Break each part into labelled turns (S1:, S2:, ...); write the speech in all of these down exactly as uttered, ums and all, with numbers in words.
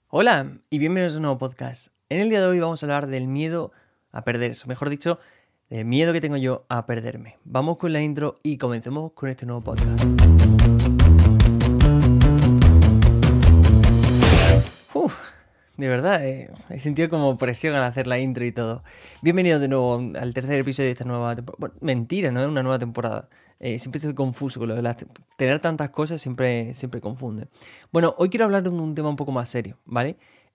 S1: Hola y bienvenidos a un nuevo podcast. En el día de hoy vamos a hablar del miedo a perderse, o mejor dicho, del miedo que tengo yo a perderme. Vamos con la intro y comencemos con este nuevo podcast. Uf, de verdad, eh, he sentido como presión al hacer la intro y todo. Bienvenidos de nuevo al tercer episodio de esta nueva temporada. Bueno, mentira, no es una nueva temporada. Eh, siempre estoy confuso con lo de las... Tener tantas cosas siempre, siempre confunde. Bueno, hoy quiero hablar de un, un tema un poco más serio, ¿vale?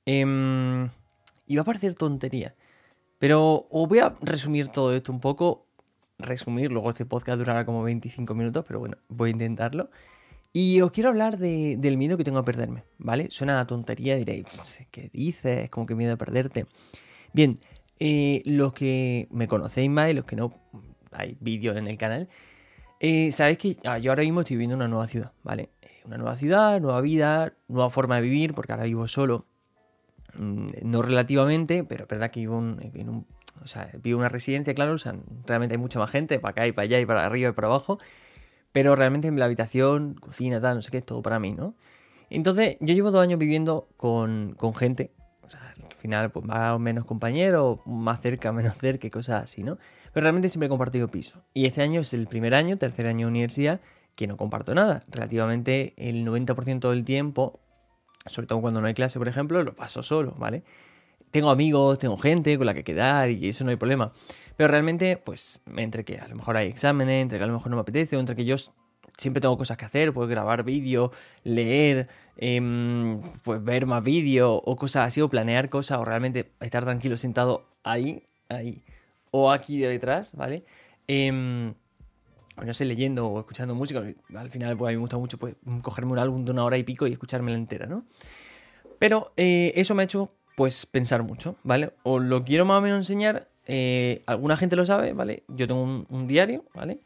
S1: Eh, y va a parecer tontería, pero os voy a resumir todo esto un poco. Resumir, luego este podcast durará como veinticinco minutos, pero bueno, voy a intentarlo. Y os quiero hablar de, del miedo que tengo a perderme, ¿vale? Suena a tontería, diréis, ¿qué dices? ¿Cómo que miedo a perderte? Bien, eh, los que me conocéis más y los que no, hay vídeos en el canal. Eh, Sabéis que ah, yo ahora mismo estoy viviendo en una nueva ciudad, ¿vale? Eh, Una nueva ciudad, nueva vida, nueva forma de vivir, porque ahora vivo solo. Mm, No relativamente, pero es verdad que vivo en, en un... O sea, vivo en una residencia, claro, o sea, realmente hay mucha más gente, para acá y para allá y para arriba y para abajo. Pero realmente en la habitación, cocina, tal, no sé qué, es todo para mí, ¿no? Entonces, yo llevo dos años viviendo con, con gente. O sea, al final, pues más o menos compañeros, más cerca, menos cerca, y cosas así, ¿no? Pero realmente siempre he compartido piso. Y este año es el primer año, tercer año de universidad, que no comparto nada. Relativamente el noventa por ciento del tiempo, sobre todo cuando no hay clase, por ejemplo, lo paso solo, ¿vale? Tengo amigos, tengo gente con la que quedar y eso no hay problema. Pero realmente, pues, entre que a lo mejor hay exámenes, entre que a lo mejor no me apetece, o entre que yo siempre tengo cosas que hacer, puedo grabar vídeos, leer, eh, pues ver más vídeos o cosas así, o planear cosas, o realmente estar tranquilo sentado ahí, ahí, o aquí detrás, ¿vale? Eh, o no sé, leyendo o escuchando música. Al final, pues a mí me gusta mucho pues, cogerme un álbum de una hora y pico y escuchármela entera, ¿no? Pero eh, eso me ha hecho, pues, pensar mucho, ¿vale? Os lo quiero más o menos enseñar. Eh, alguna gente lo sabe, ¿vale? Yo tengo un, un diario, ¿vale?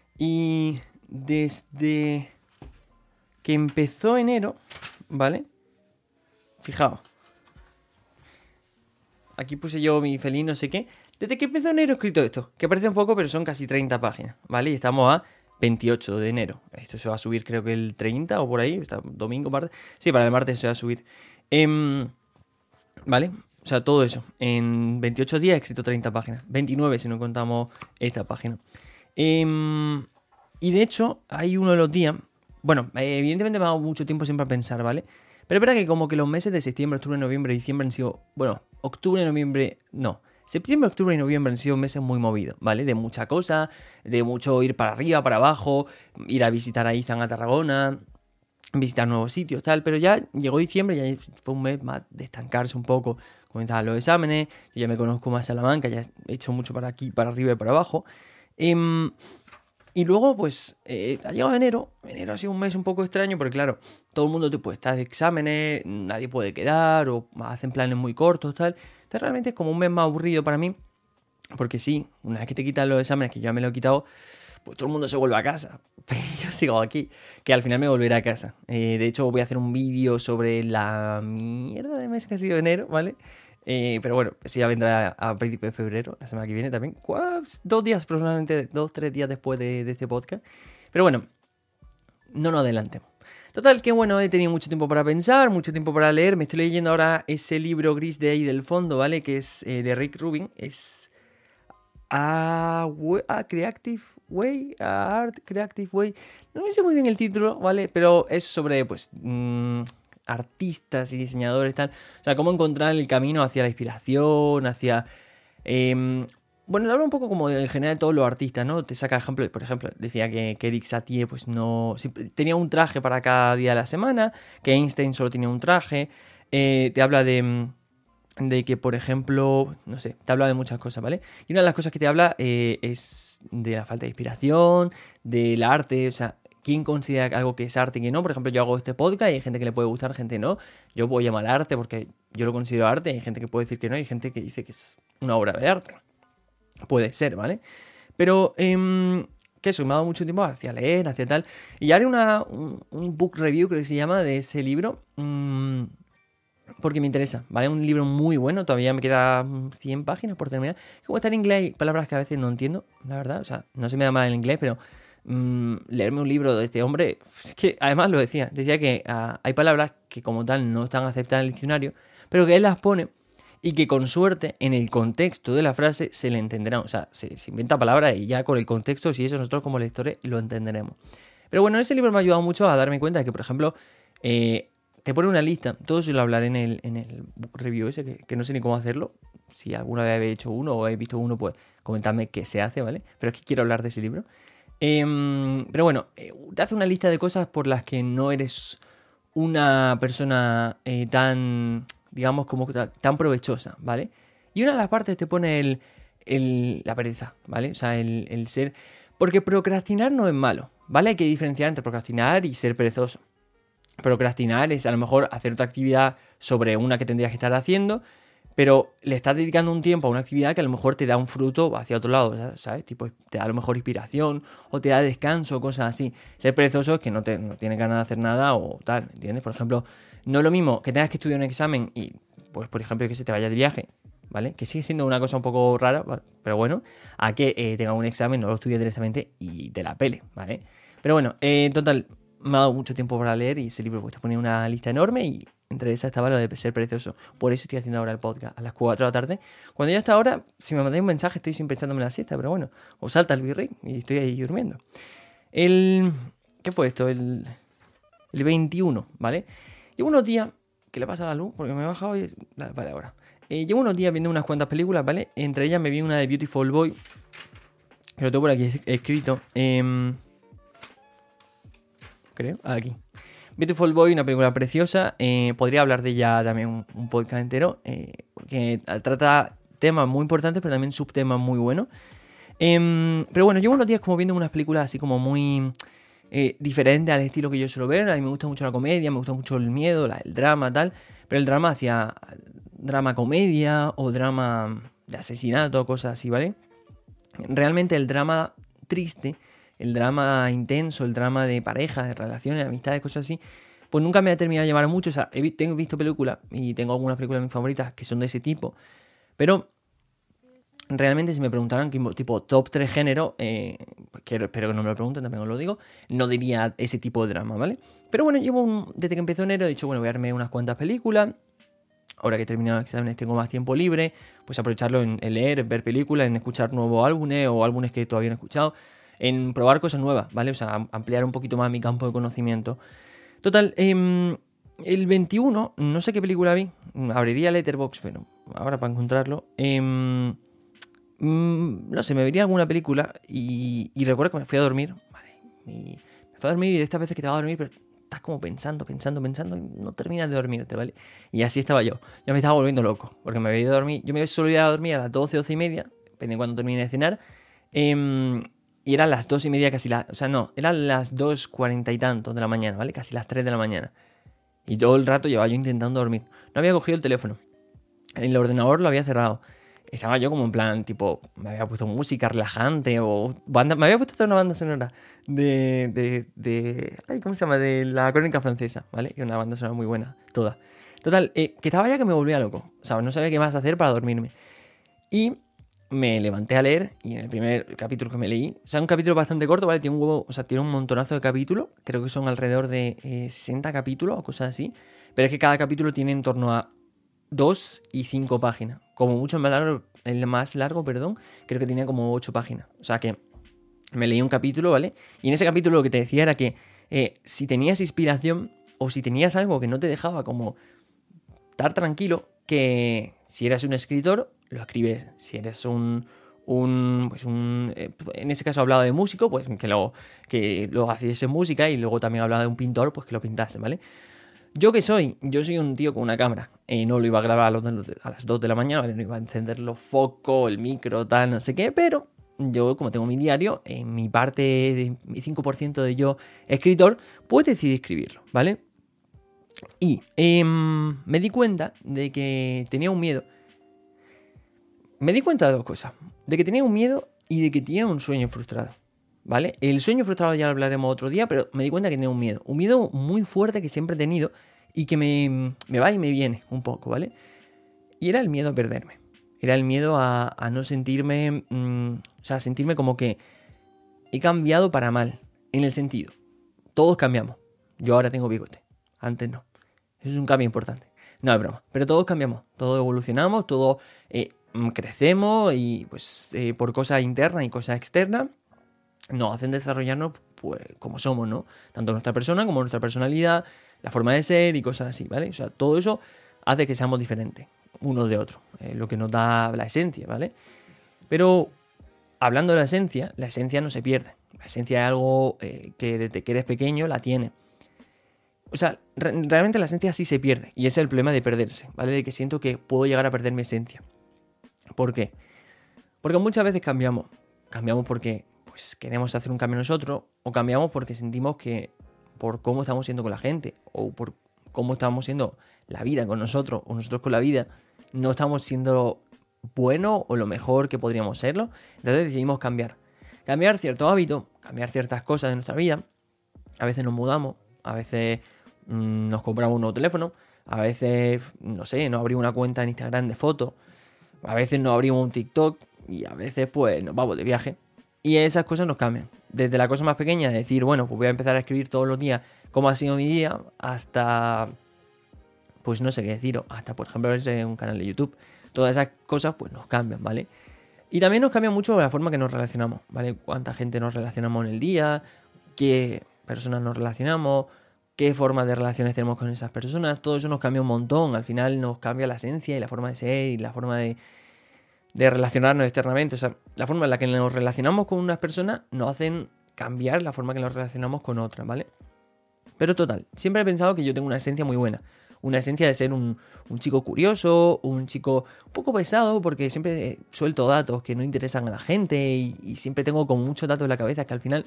S1: Y desde que empezó enero, ¿vale? Fijaos. Aquí puse yo mi feliz no sé qué. Desde que empezó enero he escrito esto. Que parece un poco, pero son casi treinta páginas, ¿vale? Y estamos a veintiocho de enero. Esto se va a subir creo que el treinta o por ahí. Está domingo, martes. Sí, para el martes se va a subir. Eh, ¿Vale? O sea, todo eso. En veintiocho días he escrito treinta páginas. veintinueve si no contamos esta página. Eh, y de hecho, hay uno de los días... Bueno, evidentemente me ha dado mucho tiempo siempre a pensar, ¿vale? Pero es verdad que como que los meses de septiembre, octubre, noviembre y diciembre han sido... Bueno, octubre, noviembre... No. Septiembre, octubre y noviembre han sido meses muy movidos, ¿vale? De mucha cosa, de mucho ir para arriba, para abajo, ir a visitar a Izan a Tarragona, visitar nuevos sitios, tal, pero ya llegó diciembre, ya fue un mes más de estancarse un poco, comenzaban los exámenes, yo ya me conozco más Salamanca, ya he hecho mucho para aquí, para arriba y para abajo. Eh, y luego, pues, eh, ha llegado enero, enero ha sido un mes un poco extraño, porque claro, todo el mundo te puede estar de exámenes, nadie puede quedar, o hacen planes muy cortos, tal. Entonces realmente es como un mes más aburrido para mí, porque sí, una vez que te quitan los exámenes, que yo ya me lo he quitado, pues todo el mundo se vuelve a casa. Pero yo sigo aquí, que al final me volveré a casa. Eh, de hecho, voy a hacer un vídeo sobre la mierda de mes que ha sido enero, ¿vale? Eh, pero bueno, eso ya vendrá a principios de febrero, la semana que viene también. Dos días, probablemente dos, tres días después de, de este podcast. Pero bueno, no nos adelantemos. Total, que bueno, he tenido mucho tiempo para pensar, mucho tiempo para leer. Me estoy leyendo ahora ese libro gris de ahí del fondo, ¿vale? Que es eh, de Rick Rubin. Es A, a Creative Way, a Art Creative Way. No me sé muy bien el título, ¿vale? Pero es sobre, pues, mmm, artistas y diseñadores, tal. O sea, cómo encontrar el camino hacia la inspiración, hacia... Eh, bueno, habla un poco como en general de todos los artistas, ¿no? Te saca ejemplos, por ejemplo, decía que, que Eric Satie, pues no... Tenía un traje para cada día de la semana, que Einstein solo tenía un traje. Eh, te habla de... de que, por ejemplo, no sé, te habla de muchas cosas, ¿vale? Y una de las cosas que te habla eh, es de la falta de inspiración, del arte, o sea, ¿quién considera algo que es arte y que no? Por ejemplo, yo hago este podcast y hay gente que le puede gustar, gente no. Yo puedo llamar arte porque yo lo considero arte, hay gente que puede decir que no, hay gente que dice que es una obra de arte. Puede ser, ¿vale? Pero, eh, que eso, me ha dado mucho tiempo hacia leer, hacia tal. Y haré una, un, un book review, creo que se llama, de ese libro. Mmm, porque me interesa, ¿vale? Un libro muy bueno, todavía me quedan cien páginas por terminar. Como está en inglés, hay palabras que a veces no entiendo, la verdad. O sea, no se me da mal el inglés, pero mmm, leerme un libro de este hombre. Es que además lo decía, decía que uh, hay palabras que como tal no están aceptadas en el diccionario, pero que él las pone y que con suerte en el contexto de la frase se le entenderá. O sea, se, se inventa palabras y ya con el contexto, si eso nosotros como lectores lo entenderemos. Pero bueno, ese libro me ha ayudado mucho a darme cuenta de que, por ejemplo, eh, te pone una lista, todo eso lo hablaré en el, en el review ese, que, que no sé ni cómo hacerlo. Si alguna vez habéis hecho uno o habéis visto uno, pues comentadme qué se hace, ¿vale? Pero es que quiero hablar de ese libro. Eh, pero bueno, eh, te hace una lista de cosas por las que no eres una persona eh, tan, digamos, como tan provechosa, ¿vale? Y una de las partes te pone el, el, la pereza, ¿vale? O sea, el, el ser... Porque procrastinar no es malo, ¿vale? Hay que diferenciar entre procrastinar y ser perezoso. Procrastinar es a lo mejor hacer otra actividad sobre una que tendrías que estar haciendo, pero le estás dedicando un tiempo a una actividad que a lo mejor te da un fruto hacia otro lado, ¿sabes? Tipo, te da a lo mejor inspiración o te da descanso, cosas así. Ser perezoso es que no, te, no tienes ganas de hacer nada o tal, ¿entiendes? Por ejemplo, no es lo mismo que tengas que estudiar un examen y, pues, por ejemplo, que se te vaya de viaje, ¿vale? Que sigue siendo una cosa un poco rara, ¿vale? Pero bueno, a que eh, tengas un examen, no lo estudies directamente y te la pele, ¿vale? Pero bueno, eh, en total, me ha dado mucho tiempo para leer y ese libro pues te pone una lista enorme y entre esas estaba lo de ser precioso. Por eso estoy haciendo ahora el podcast a las cuatro de la tarde. Cuando ya está ahora, si me mandáis un mensaje estoy siempre echándome la siesta, pero bueno, os salta el virrey y estoy ahí durmiendo. El... ¿Qué fue esto? El, el veintiuno, ¿vale? Llevo unos días... ¿Qué le pasa a la luz? Porque me he bajado y... Vale, ahora. Eh, llevo unos días viendo unas cuantas películas, ¿vale? Entre ellas me vi una de Beautiful Boy, que lo tengo por aquí escrito. Eh... Creo, aquí. Beautiful Boy, una película preciosa. Eh, podría hablar de ella también un, un podcast entero. Eh, que trata temas muy importantes, pero también subtemas muy buenos. Eh, pero bueno, llevo unos días como viendo unas películas así como muy eh, diferentes al estilo que yo suelo ver. A mí me gusta mucho la comedia, me gusta mucho el miedo, la, el drama, tal. Pero el drama hacia drama comedia o drama de asesinato, cosas así, ¿vale? Realmente el drama triste, el drama intenso, el drama de parejas, de relaciones, de amistades, cosas así, pues nunca me ha terminado de llamar mucho. O sea, he, tengo visto películas y tengo algunas películas mis favoritas que son de ese tipo, pero realmente si me preguntaran que, tipo top tres géneros, eh, que espero que no me lo pregunten, también os lo digo, no diría ese tipo de drama, ¿vale? Pero bueno, llevo un, desde que empezó enero he dicho, bueno, voy a verme unas cuantas películas. Ahora que he terminado los exámenes tengo más tiempo libre, pues aprovecharlo en, en leer, en ver películas, en escuchar nuevos álbumes o álbumes que todavía no he escuchado, en probar cosas nuevas, ¿vale? O sea, ampliar un poquito más mi campo de conocimiento. Total, eh, el veintiuno, no sé qué película vi, abriría Letterboxd, pero ahora para encontrarlo, eh, mm, no sé, me vería alguna película y, y recuerdo que me fui a dormir, ¿vale? Y me fui a dormir y de estas veces que te vas a dormir, pero estás como pensando, pensando, pensando y no terminas de dormirte, ¿vale? Y así estaba yo. Yo me estaba volviendo loco, porque me había ido a dormir, yo me solía ir a dormir a las doce, doce y media, depende de cuando termine de cenar, eh, y eran las dos y media casi las... O sea, no, eran las dos cuarenta y tanto de la mañana, ¿vale? Casi las tres de la mañana. Y todo el rato llevaba yo intentando dormir. No había cogido el teléfono. El ordenador lo había cerrado. Estaba yo como en plan, tipo, me había puesto música relajante o banda... Me había puesto toda una banda sonora de... de, de ay, ¿cómo se llama? De la Crónica Francesa, ¿vale? Que es una banda sonora muy buena, toda. Total, eh, que estaba ya que me volvía loco. O sea, no sabía qué más hacer para dormirme. Y... me levanté a leer y en el primer capítulo que me leí, o sea, un capítulo bastante corto, ¿vale? Tiene un huevo, o sea, tiene un montonazo de capítulos, creo que son alrededor de eh, sesenta capítulos o cosas así, pero es que cada capítulo tiene en torno a dos y cinco páginas, como mucho más largo, el más largo, perdón, creo que tenía como ocho páginas, o sea que me leí un capítulo, ¿vale? Y en ese capítulo lo que te decía era que eh, si tenías inspiración o si tenías algo que no te dejaba como estar tranquilo, que si eras un escritor, lo escribes. Si eres un... un pues un eh, en ese caso hablaba de músico, pues que lo, que lo hiciese música, y luego también hablaba de un pintor, pues que lo pintase, ¿vale? ¿Yo qué soy? Yo soy un tío con una cámara. Eh, no lo iba a grabar a, los, a las dos de la mañana, ¿vale? No iba a encender los focos, el micro, tal, no sé qué, pero yo, como tengo mi diario, en mi parte, de mi cinco por ciento de yo escritor, pues decidí escribirlo, ¿vale? Y eh, me di cuenta de que tenía un miedo. Me di cuenta de dos cosas. De que tenía un miedo y de que tenía un sueño frustrado, ¿vale? El sueño frustrado ya lo hablaremos otro día, pero me di cuenta que tenía un miedo. Un miedo muy fuerte que siempre he tenido y que me, me va y me viene un poco, ¿vale? Y era el miedo a perderme. Era el miedo a, a no sentirme... Mmm, o sea, sentirme como que he cambiado para mal, en el sentido, todos cambiamos. Yo ahora tengo bigote, antes no. Eso es un cambio importante. No es broma, pero todos cambiamos, todos evolucionamos, todos eh, crecemos y pues eh, por cosas internas y cosas externas nos hacen desarrollarnos pues como somos, ¿no? Tanto nuestra persona como nuestra personalidad, la forma de ser y cosas así, ¿vale? O sea, todo eso hace que seamos diferentes unos de otros, eh, lo que nos da la esencia, ¿vale? Pero hablando de la esencia, la esencia no se pierde. La esencia es algo eh, que desde que eres pequeño la tienes. O sea, re- realmente la esencia sí se pierde. Y ese es el problema de perderse, ¿vale? De que siento que puedo llegar a perder mi esencia. ¿Por qué? Porque muchas veces cambiamos. Cambiamos porque pues, queremos hacer un cambio nosotros. O cambiamos porque sentimos que por cómo estamos siendo con la gente. O por cómo estamos siendo la vida con nosotros. O nosotros con la vida. No estamos siendo buenos o lo mejor que podríamos serlo. Entonces decidimos cambiar. Cambiar ciertos hábitos. Cambiar ciertas cosas de nuestra vida. A veces nos mudamos. A veces nos compramos un nuevo teléfono, a veces, no sé, nos abrimos una cuenta en Instagram de fotos, a veces nos abrimos un TikTok y a veces pues nos vamos de viaje. Y esas cosas nos cambian. Desde la cosa más pequeña, de decir, bueno, pues voy a empezar a escribir todos los días cómo ha sido mi día, hasta, pues no sé qué deciros, hasta por ejemplo verse un canal de YouTube. Todas esas cosas pues nos cambian, ¿vale? Y también nos cambia mucho la forma que nos relacionamos, ¿vale? Cuánta gente nos relacionamos en el día, qué personas nos relacionamos, qué forma de relaciones tenemos con esas personas. Todo eso nos cambia un montón. Al final nos cambia la esencia y la forma de ser y la forma de, de relacionarnos externamente. O sea, la forma en la que nos relacionamos con unas personas nos hacen cambiar la forma que nos relacionamos con otras, ¿vale? Pero total, siempre he pensado que yo tengo una esencia muy buena. Una esencia de ser un, un chico curioso, un chico un poco pesado, porque siempre suelto datos que no interesan a la gente y, y siempre tengo como muchos datos en la cabeza que al final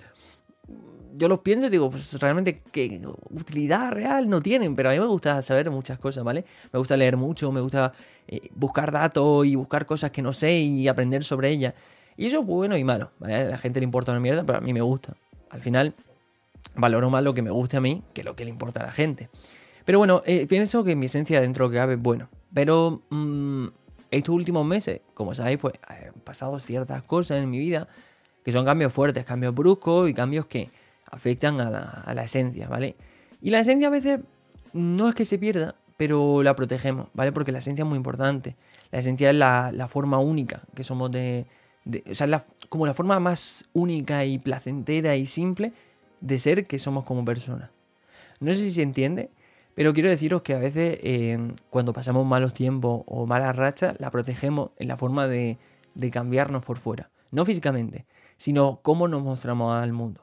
S1: yo los pienso y digo, pues realmente qué utilidad real no tienen, pero a mí me gusta saber muchas cosas, ¿vale? Me gusta leer mucho, me gusta eh, buscar datos y buscar cosas que no sé y aprender sobre ellas. Y eso es bueno y malo, ¿vale? A la gente le importa una mierda, pero a mí me gusta. Al final valoro más lo que me guste a mí que lo que le importa a la gente. Pero bueno, eh, pienso que mi esencia dentro de lo que cabe es bueno. Pero mmm, estos últimos meses, como sabéis, pues han pasado ciertas cosas en mi vida que son cambios fuertes, cambios bruscos y cambios que afectan a la, a la esencia, ¿vale? Y la esencia a veces no es que se pierda, pero la protegemos, ¿vale? Porque la esencia es muy importante. La esencia es la, la forma única que somos de... de o sea, la, como la forma más única y placentera y simple de ser que somos como personas. No sé si se entiende, pero quiero deciros que a veces eh, cuando pasamos malos tiempos o malas rachas, la protegemos en la forma de, de cambiarnos por fuera. No físicamente, sino cómo nos mostramos al mundo.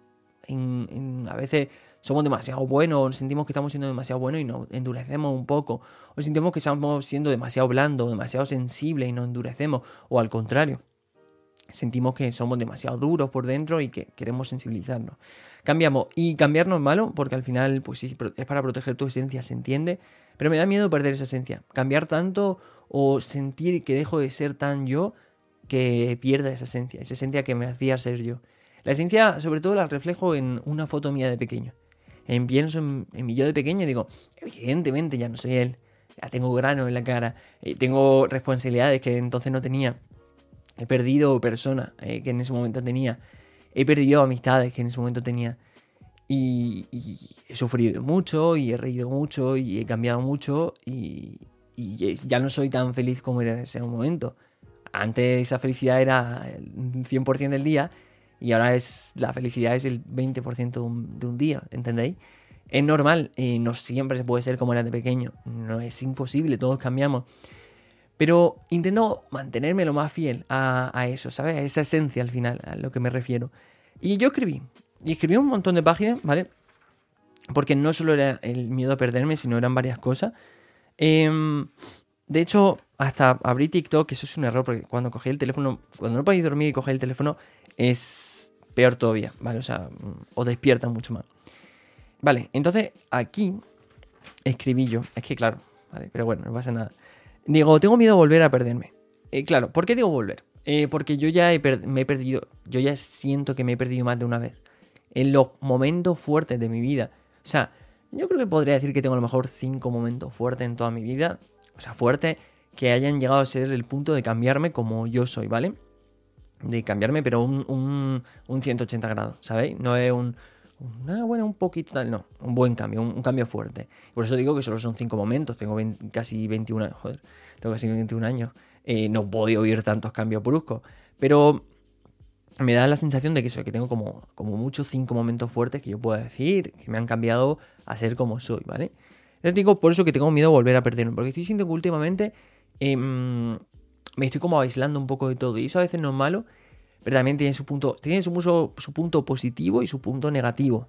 S1: En, en, a veces somos demasiado buenos, sentimos que estamos siendo demasiado buenos y nos endurecemos un poco, o sentimos que estamos siendo demasiado blandos, demasiado sensibles y nos endurecemos, o al contrario, sentimos que somos demasiado duros por dentro y que queremos sensibilizarnos. Cambiamos, y cambiarnos es malo porque al final pues sí, es para proteger tu esencia, se entiende, pero me da miedo perder esa esencia, cambiar tanto o sentir que dejo de ser tan yo que pierda esa esencia, esa esencia que me hacía ser yo. La esencia, sobre todo, la reflejo en una foto mía de pequeño. En, pienso en, en mi yo de pequeño y digo, evidentemente ya no soy él. Ya tengo grano en la cara. Eh, tengo responsabilidades que entonces no tenía. He perdido personas eh, que en ese momento tenía. He perdido amistades que en ese momento tenía. Y, y he sufrido mucho y he reído mucho y he cambiado mucho. Y, y ya no soy tan feliz como era en ese momento. Antes esa felicidad era el cien por ciento del día. Y ahora es la felicidad es el veinte por ciento de un, de un día, ¿entendéis? Es normal, eh, no siempre se puede ser como era de pequeño, no es imposible, todos cambiamos. Pero intento mantenerme lo más fiel a, a eso, ¿sabes? A esa esencia al final, a lo que me refiero. Y yo escribí, y escribí un montón de páginas, ¿vale? Porque no solo era el miedo a perderme, sino eran varias cosas. Eh, de hecho, hasta abrí TikTok, que eso es un error, porque cuando cogí el teléfono, cuando no podéis dormir y cogí el teléfono, es peor todavía, ¿vale? O sea, os despierta mucho más. Vale, entonces aquí escribí yo, es que claro, ¿vale? Pero bueno, no pasa nada. Digo, tengo miedo a volver a perderme. Eh, claro, ¿por qué digo volver? Eh, porque yo ya he per- me he perdido, yo ya siento que me he perdido más de una vez. En los momentos fuertes de mi vida. O sea, yo creo que podría decir que tengo a lo mejor cinco momentos fuertes en toda mi vida. O sea, fuertes que hayan llegado a ser el punto de cambiarme como yo soy, ¿vale? de cambiarme, pero un, un, un ciento ochenta grados, ¿sabéis? No es un, un ah, bueno, un poquito tal, no, un buen cambio, un, un cambio fuerte. Por eso digo que solo son cinco momentos, tengo veinte, casi veintiún años, joder, tengo casi veintiún años, eh, no puedo oír tantos cambios bruscos, pero me da la sensación de que eso, que tengo como, como muchos cinco momentos fuertes que yo puedo decir, que me han cambiado a ser como soy, ¿vale? Les digo por eso que tengo miedo a volver a perderme, porque estoy sintiendo que últimamente eh, me estoy como aislando un poco de todo, y eso a veces no es malo, pero también tiene su punto, tiene su, muso, su punto positivo y su punto negativo.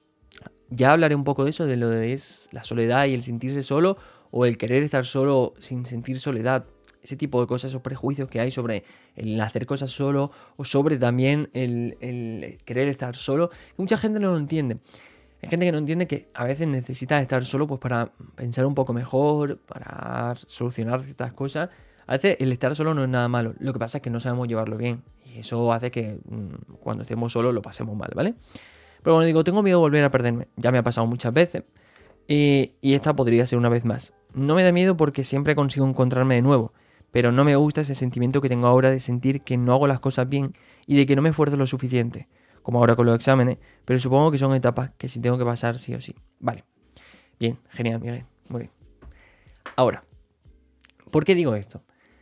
S1: Ya hablaré un poco de eso, de lo de es la soledad y el sentirse solo, o el querer estar solo sin sentir soledad. Ese tipo de cosas, esos prejuicios que hay sobre el hacer cosas solo, o sobre también el, el querer estar solo, que mucha gente no lo entiende. Hay gente que no entiende que a veces necesitas estar solo pues para pensar un poco mejor, para solucionar ciertas cosas. A veces el estar solo no es nada malo, lo que pasa es que no sabemos llevarlo bien, y eso hace que mmm, cuando estemos solos lo pasemos mal, ¿vale? Pero bueno, digo, tengo miedo de volver a perderme, ya me ha pasado muchas veces, y, y esta podría ser una vez más. No me da miedo porque siempre consigo encontrarme de nuevo, pero no me gusta ese sentimiento que tengo ahora de sentir que no hago las cosas bien y de que no me esfuerzo lo suficiente, como ahora con los exámenes, pero supongo que son etapas que sí tengo que pasar sí o sí. Vale, bien, genial, Miguel, muy bien. Ahora, ¿por qué digo esto?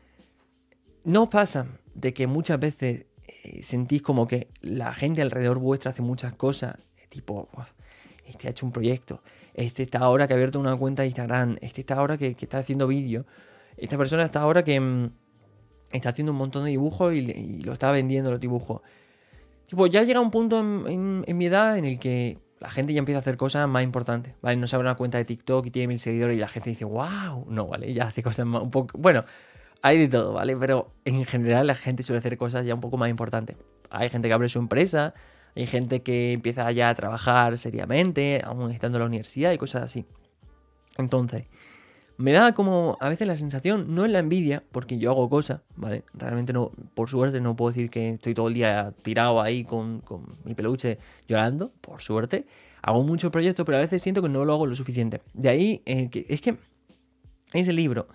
S1: ¿No os pasa de que muchas veces eh, sentís como que la gente alrededor vuestra hace muchas cosas, tipo, este ha hecho un proyecto, este está ahora que ha abierto una cuenta de Instagram, este está ahora que, que está haciendo vídeos, esta persona está ahora que mmm, está haciendo un montón de dibujos y, y lo está vendiendo los dibujos? Tipo, ya llega un punto en, en, en mi edad en el que la gente ya empieza a hacer cosas más importantes, ¿vale? No se abre una cuenta de TikTok y tiene mil seguidores y la gente dice, wow, no, ¿vale? Ya hace cosas más, un poco, bueno, hay de todo, ¿vale? Pero en general la gente suele hacer cosas ya un poco más importantes. Hay gente que abre su empresa, hay gente que empieza ya a trabajar seriamente, aún estando en la universidad y cosas así. Entonces, me da como a veces la sensación, no es la envidia, porque yo hago cosas, ¿vale? Realmente no, por suerte no puedo decir que estoy todo el día tirado ahí con, con mi peluche llorando, por suerte. Hago muchos proyectos, pero a veces siento que no lo hago lo suficiente. De ahí, eh, que, es que ese libro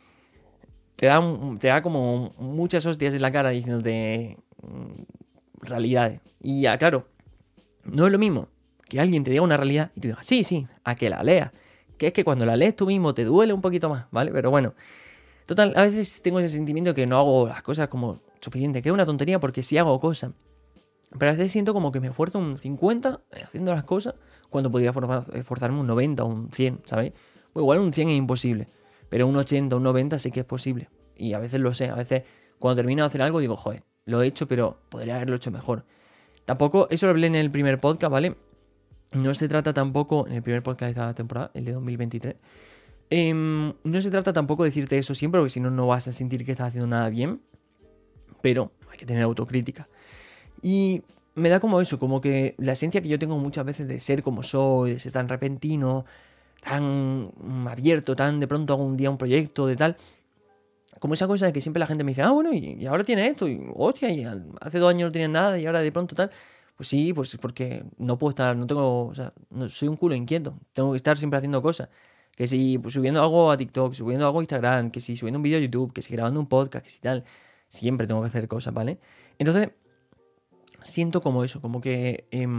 S1: te da, te da como muchas hostias en la cara diciéndote mmm, realidades. Y ya, claro, no es lo mismo que alguien te diga una realidad y te diga, sí, sí, a que la leas. Que es que cuando la lees tú mismo te duele un poquito más, ¿vale? Pero bueno, total, a veces tengo ese sentimiento que no hago las cosas como suficiente, que es una tontería porque sí hago cosas. Pero a veces siento como que me esfuerzo un cincuenta haciendo las cosas cuando podría esforzarme un noventa o un cien, ¿sabes? Pues igual un cien es imposible, pero un ochenta o un noventa sí que es posible. Y a veces lo sé, a veces cuando termino de hacer algo digo, joder, lo he hecho, pero podría haberlo hecho mejor. Tampoco, eso lo hablé en el primer podcast, ¿vale? No se trata tampoco, en el primer podcast de esta temporada, el de dos mil veintitrés, eh, no se trata tampoco de decirte eso siempre, porque si no, no vas a sentir que estás haciendo nada bien, pero hay que tener autocrítica. Y me da como eso, como que la esencia que yo tengo muchas veces de ser como soy, de ser tan repentino, tan abierto, tan de pronto hago un día un proyecto, de tal, como esa cosa de que siempre la gente me dice, ah, bueno, y, y ahora tiene esto, y hostia, y hace dos años no tienes nada, y ahora de pronto tal. Pues sí, pues es porque no puedo estar, no tengo, o sea, no, soy un culo inquieto, tengo que estar siempre haciendo cosas. Que si pues, subiendo algo a TikTok, subiendo algo a Instagram, que si subiendo un vídeo a YouTube, que si grabando un podcast, que si tal, siempre tengo que hacer cosas, ¿vale? Entonces, siento como eso, como que eh,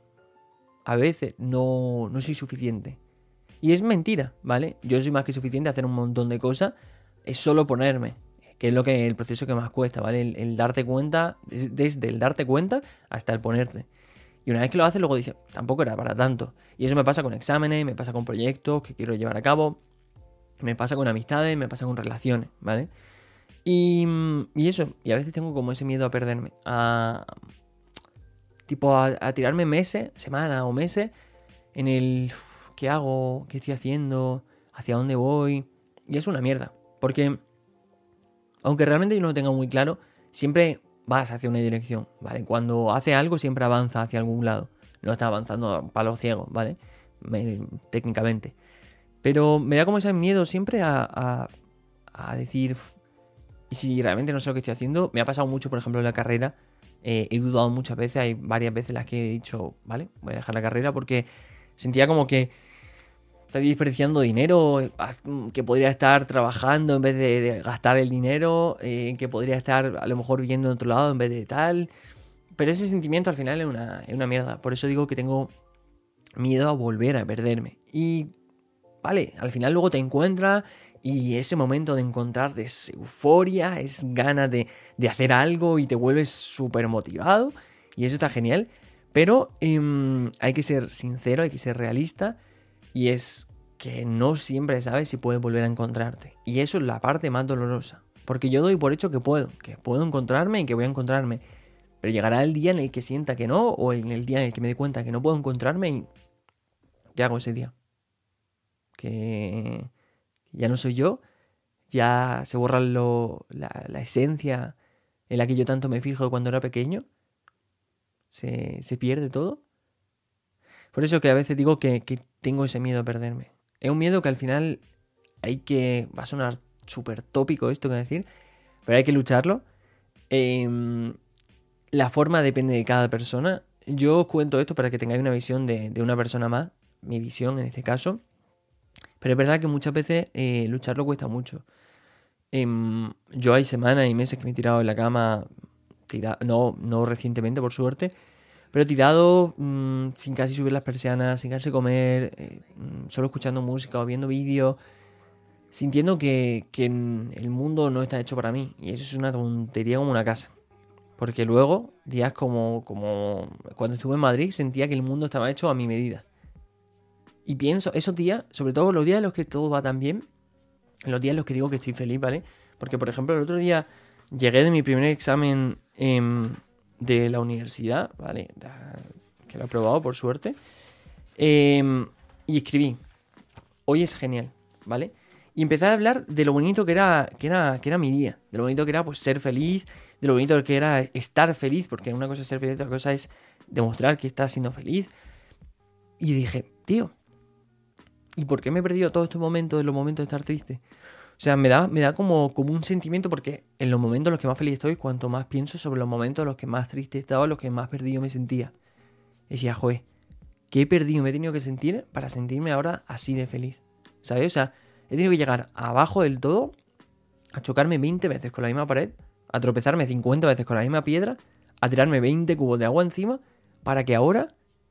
S1: a veces no, no soy suficiente. Y es mentira, ¿vale? Yo soy más que suficiente a hacer un montón de cosas, es solo ponerme. Que es lo que el proceso que más cuesta, ¿vale? El, el darte cuenta, desde el darte cuenta hasta el ponerte. Y una vez que lo haces, luego dices, tampoco era para tanto. Y eso me pasa con exámenes, me pasa con proyectos que quiero llevar a cabo, me pasa con amistades, me pasa con relaciones, ¿vale? Y, y eso, y a veces tengo como ese miedo a perderme, a tipo a, a tirarme meses, semanas o meses en el ¿qué hago? ¿Qué estoy haciendo? ¿Hacia dónde voy? Y es una mierda, porque aunque realmente yo no lo tenga muy claro, siempre vas hacia una dirección, ¿vale? Cuando hace algo siempre avanza hacia algún lado. No está avanzando a palos ciegos, ¿vale? Me, técnicamente. Pero me da como ese miedo siempre a, a, a decir, y si realmente no sé lo que estoy haciendo, me ha pasado mucho, por ejemplo, en la carrera. Eh, he dudado muchas veces, hay varias veces en las que he dicho, vale, voy a dejar la carrera porque sentía como que estoy desperdiciando dinero que podría estar trabajando en vez de, de gastar el dinero, eh, que podría estar a lo mejor viviendo en otro lado en vez de tal. Pero ese sentimiento al final es una, es una mierda. Por eso digo que tengo miedo a volver a perderme. Y vale, al final luego te encuentras y ese momento de encontrarte es euforia, es ganas de, de hacer algo y te vuelves súper motivado. Y eso está genial. Pero eh, hay que ser sincero, hay que ser realista. Y es que no siempre sabes si puedes volver a encontrarte. Y eso es la parte más dolorosa. Porque yo doy por hecho que puedo. Que puedo encontrarme y que voy a encontrarme. Pero llegará el día en el que sienta que no. O en el día en el que me dé cuenta que no puedo encontrarme. Y ¿qué hago ese día? Que ya no soy yo. Ya se borra lo, la, la esencia en la que yo tanto me fijo cuando era pequeño. Se, se pierde todo. Por eso que a veces digo que, que tengo ese miedo a perderme. Es un miedo que al final hay que... Va a sonar súper tópico esto que voy a decir, pero hay que lucharlo. Eh, la forma depende de cada persona. Yo os cuento esto para que tengáis una visión de, de una persona más. Mi visión en este caso. Pero es verdad que muchas veces eh, lucharlo cuesta mucho. Eh, yo hay semanas y meses que me he tirado en la cama... Tira, no, no recientemente, por suerte... Pero tirado, mmm, sin casi subir las persianas, sin casi comer, eh, solo escuchando música o viendo vídeos, sintiendo que, que el mundo no está hecho para mí. Y eso es una tontería como una casa. Porque luego, días como, como cuando estuve en Madrid, sentía que el mundo estaba hecho a mi medida. Y pienso, esos días, sobre todo los días en los que todo va tan bien, los días en los que digo que estoy feliz, ¿vale? Porque, por ejemplo, el otro día llegué de mi primer examen... Eh, de la universidad, ¿vale? Que lo he probado, por suerte. Eh, y escribí. Hoy es genial, ¿vale? Y empecé a hablar de lo bonito que era, que era, que era mi día. De lo bonito que era, pues, ser feliz. De lo bonito que era estar feliz. Porque una cosa es ser feliz, otra cosa es demostrar que estás siendo feliz. Y dije, tío, ¿y por qué me he perdido todos estos momentos, en los momentos de estar triste? O sea, me da, me da como, como un sentimiento porque en los momentos en los que más feliz estoy, cuanto más pienso sobre los momentos en los que más triste estaba, en los que más perdido me sentía. Decía, joder, ¿qué he perdido? Me he tenido que sentir para sentirme ahora así de feliz. ¿Sabes? O sea, he tenido que llegar abajo del todo, a chocarme veinte veces con la misma pared, a tropezarme cincuenta veces con la misma piedra, a tirarme veinte cubos de agua encima, para que ahora,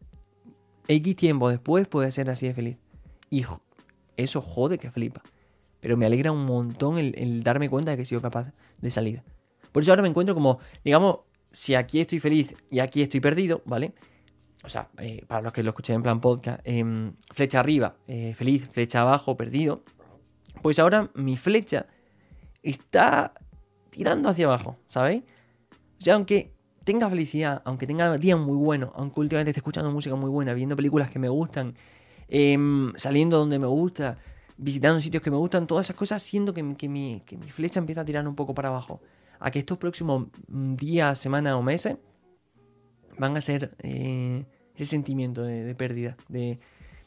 S1: X tiempo después, pueda ser así de feliz. Y eso jode que flipa. Pero me alegra un montón el, el darme cuenta de que he sido capaz de salir. Por eso ahora me encuentro como, digamos, si aquí estoy feliz y aquí estoy perdido, ¿vale? O sea, eh, para los que lo escuchen en plan podcast, eh, flecha arriba, eh, feliz, flecha abajo, perdido. Pues ahora mi flecha está tirando hacia abajo, ¿sabéis? O sea, aunque tenga felicidad, aunque tenga días muy buenos, aunque últimamente esté escuchando música muy buena, viendo películas que me gustan, eh, saliendo donde me gusta, visitando sitios que me gustan, todas esas cosas, siento que, que, mi, que mi flecha empieza a tirar un poco para abajo. A que estos próximos días, semanas o meses van a ser eh, ese sentimiento de, de pérdida, de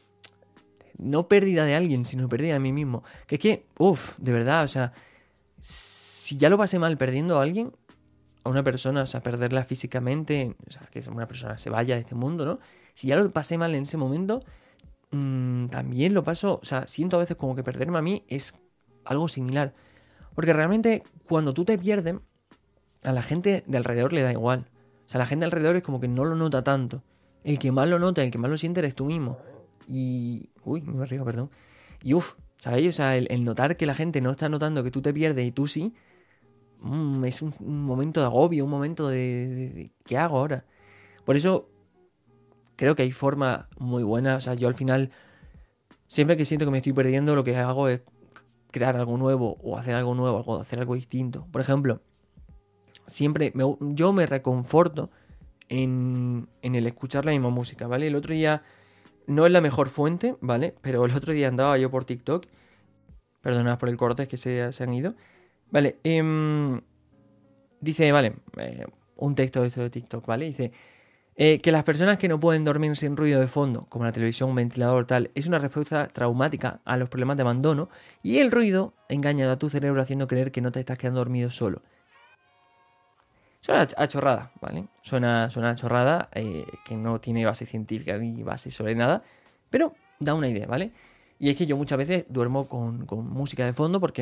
S1: no pérdida de alguien, sino pérdida de mí mismo. Que es que, uff, de verdad, o sea, si ya lo pasé mal perdiendo a alguien, a una persona, o sea, perderla físicamente, o sea, que una persona se vaya de este mundo, ¿no? Si ya lo pasé mal en ese momento, mmm, también lo paso, o sea, siento a veces como que perderme a mí es algo similar. Porque realmente cuando tú te pierdes, a la gente de alrededor le da igual. O sea, la gente de alrededor es como que no lo nota tanto. El que más lo nota, el que más lo siente eres tú mismo. Y... Uy, me río, perdón. Y uff, ¿sabéis? O sea, el, el notar que la gente no está notando que tú te pierdes y tú sí, mmm, es un, un momento de agobio, un momento de, de, de... ¿Qué hago ahora? Por eso creo que hay formas muy buenas. O sea, yo al final, siempre que siento que me estoy perdiendo, lo que hago es crear algo nuevo o hacer algo nuevo, o hacer algo distinto. Por ejemplo, siempre me, yo me reconforto en, en el escuchar la misma música, ¿vale? El otro día, no es la mejor fuente, ¿vale? Pero el otro día andaba yo por TikTok, perdonad por el corte, es que se, se han ido, ¿vale? Eh, dice, vale, eh, un texto de esto de TikTok, ¿vale? Dice... Eh, que las personas que no pueden dormir sin ruido de fondo, como la televisión, un ventilador, tal, es una respuesta traumática a los problemas de abandono, y el ruido engaña a tu cerebro haciendo creer que no te estás quedando dormido solo. Suena a chorrada, ¿vale? Suena, suena a chorrada, eh, que no tiene base científica ni base sobre nada, pero da una idea, ¿vale? Y es que yo muchas veces duermo con, con música de fondo porque,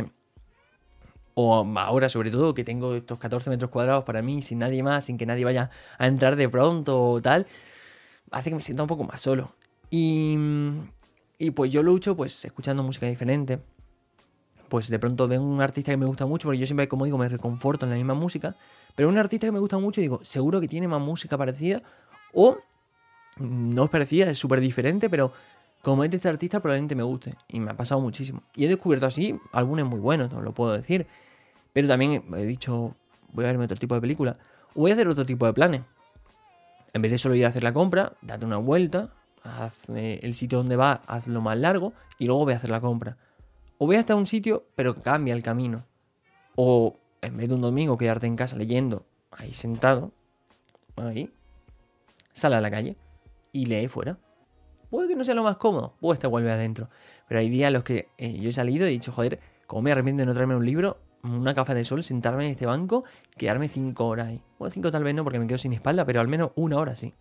S1: o ahora sobre todo, que tengo estos catorce metros cuadrados para mí, sin nadie más, sin que nadie vaya a entrar de pronto o tal, hace que me sienta un poco más solo. Y, y pues yo lucho pues escuchando música diferente. Pues de pronto veo un artista que me gusta mucho, porque yo siempre, como digo, me reconforto en la misma música. Pero un artista que me gusta mucho y digo, seguro que tiene más música parecida. O no es parecida, es súper diferente, pero como es de este artista probablemente me guste. Y me ha pasado muchísimo. Y he descubierto así álbumes muy buenos, no lo puedo decir. Pero también he dicho, voy a verme otro tipo de película. O voy a hacer otro tipo de planes. En vez de solo ir a hacer la compra, date una vuelta, haz eh, el sitio donde vas, hazlo más largo y luego voy a hacer la compra. O voy hasta un sitio, pero cambia el camino. O en vez de un domingo quedarte en casa leyendo, ahí sentado, ahí, sale a la calle y lee fuera. Puede que no sea lo más cómodo, puede te vuelve adentro. Pero hay días en los que eh, yo he salido y he dicho, joder, como me arrepiento de no traerme un libro, una gafa de sol, sentarme en este banco, quedarme cinco horas ahí. Bueno, cinco tal vez no porque me quedo sin espalda, pero al menos una hora sí.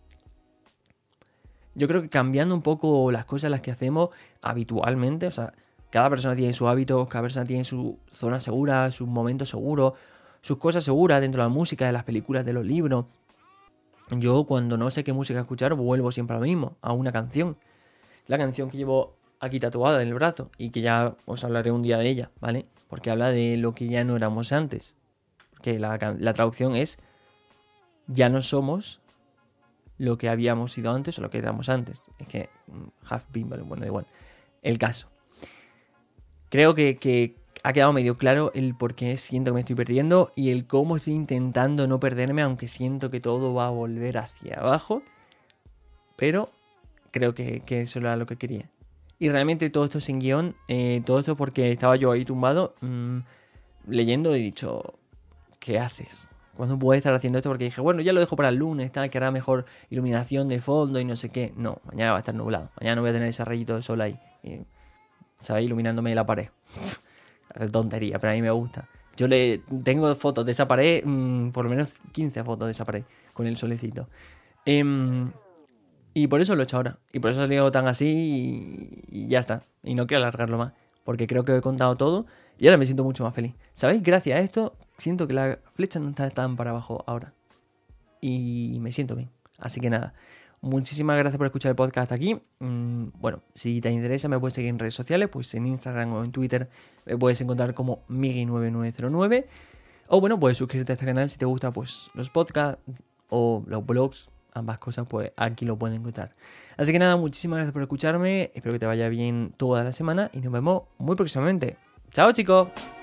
S1: Yo creo que cambiando un poco las cosas las que hacemos habitualmente, o sea, cada persona tiene sus hábitos, cada persona tiene su zona segura, sus momentos seguros, sus cosas seguras dentro de la música, de las películas, de los libros. Yo cuando no sé qué música escuchar vuelvo siempre a lo mismo, a una canción. La canción que llevo aquí tatuada en el brazo y que ya os hablaré un día de ella, ¿vale? Porque habla de lo que ya no éramos antes. Que la, la traducción es ya no somos lo que habíamos sido antes o lo que éramos antes. Es que have been, vale, bueno, da igual. El caso. Creo que, que ha quedado medio claro el por qué siento que me estoy perdiendo y el cómo estoy intentando no perderme, aunque siento que todo va a volver hacia abajo. Pero creo que, que eso era lo que quería. Y realmente todo esto sin guión, eh, todo esto porque estaba yo ahí tumbado, mmm, leyendo y he dicho, ¿qué haces? ¿Cuándo puedes estar haciendo esto? Porque dije, bueno, ya lo dejo para el lunes, tal, que hará mejor iluminación de fondo y no sé qué. No, mañana va a estar nublado. Mañana no voy a tener ese rayito de sol ahí. Y, ¿sabes? Iluminándome la pared. Hace tontería, pero a mí me gusta. Yo le tengo fotos de esa pared, mmm, por lo menos quince fotos de esa pared, con el solecito. Eh, y por eso lo he hecho ahora. Y por eso he salido tan así y, y ya está. Y no quiero alargarlo más. Porque creo que he contado todo y ahora me siento mucho más feliz. ¿Sabéis? Gracias a esto siento que la flecha no está tan para abajo ahora. Y me siento bien. Así que nada. Muchísimas gracias por escuchar el podcast hasta aquí. Mm, bueno, si te interesa me puedes seguir en redes sociales. Pues en Instagram o en Twitter me puedes encontrar como Migi nueve nueve cero nueve. O bueno, puedes suscribirte a este canal si te gusta pues los podcasts o los blogs. Ambas cosas pues aquí lo pueden encontrar. Así que nada, muchísimas gracias por escucharme. Espero que te vaya bien toda la semana y nos vemos muy próximamente. ¡Chao, chicos!